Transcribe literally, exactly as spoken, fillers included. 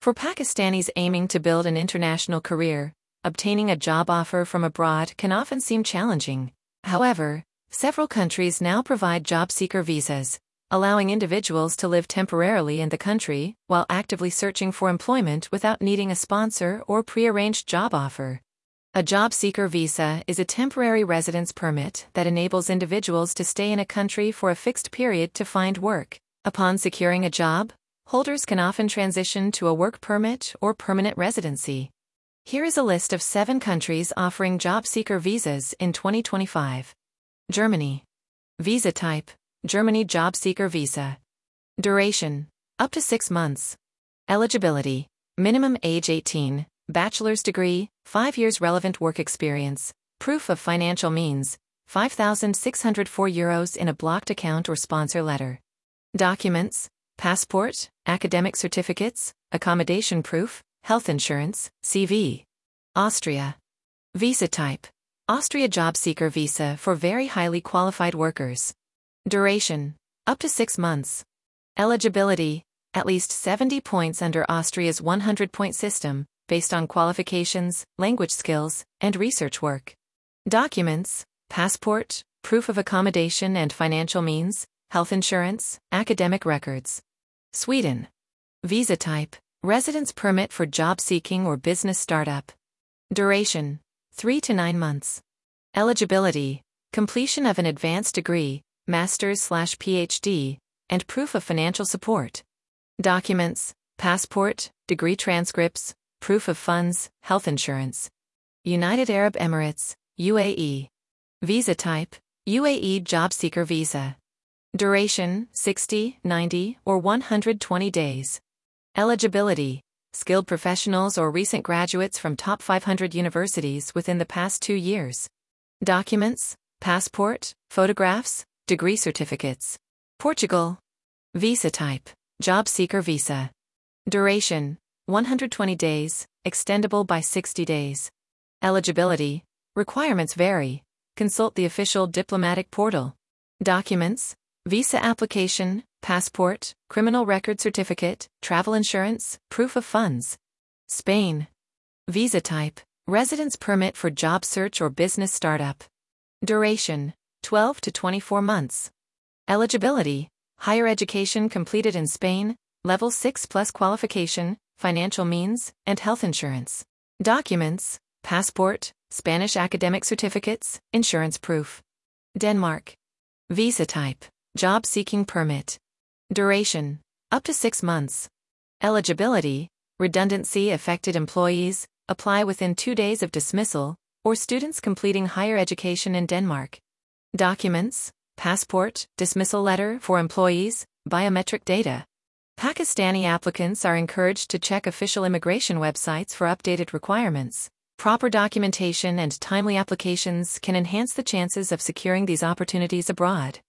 For Pakistanis aiming to build an international career, obtaining a job offer from abroad can often seem challenging. However, several countries now provide job seeker visas, allowing individuals to live temporarily in the country while actively searching for employment without needing a sponsor or pre-arranged job offer. A job seeker visa is a temporary residence permit that enables individuals to stay in a country for a fixed period to find work. Upon securing a job, holders can often transition to a work permit or permanent residency. Here is a list of seven countries offering job seeker visas in twenty twenty-five. Germany. Visa type: Germany job seeker visa. Duration: up to six months. Eligibility: minimum age eighteen, bachelor's degree, five years relevant work experience, proof of financial means, five thousand six hundred four euros in a blocked account or sponsor letter. Documents: passport, academic certificates, accommodation proof, health insurance, C V. Austria. Visa type: Austria job seeker visa for very highly qualified workers. Duration: up to six months. Eligibility: at least seventy points under Austria's one hundred point system, based on qualifications, language skills, and research work. Documents: passport, proof of accommodation and financial means, health insurance, academic records. Sweden. Visa type: residence permit for job seeking or business startup. Duration: three to nine months. Eligibility: completion of an advanced degree, master's slash PhD, and proof of financial support. Documents: passport, degree transcripts, proof of funds, health insurance. United Arab Emirates, U A E. Visa type: U A E job seeker visa. Duration: sixty, ninety, or one hundred twenty days. Eligibility: skilled professionals or recent graduates from top five hundred universities within the past two years. Documents: passport, photographs, degree certificates. Portugal. Visa type: job seeker visa. Duration: one hundred twenty days, extendable by sixty days. Eligibility: requirements vary. Consult the official diplomatic portal. Documents: visa application, passport, criminal record certificate, travel insurance, proof of funds. Spain. Visa type: residence permit for job search or business startup. Duration: twelve to twenty-four months. Eligibility: higher education completed in Spain, level six plus qualification, financial means, and health insurance. Documents: passport, Spanish academic certificates, insurance proof. Denmark. Visa type: job seeking permit. Duration: up to six months. Eligibility: redundancy affected employees, apply within two days of dismissal, or students completing higher education in Denmark. Documents: passport, dismissal letter for employees, biometric data. Pakistani applicants are encouraged to check official immigration websites for updated requirements. Proper documentation and timely applications can enhance the chances of securing these opportunities abroad.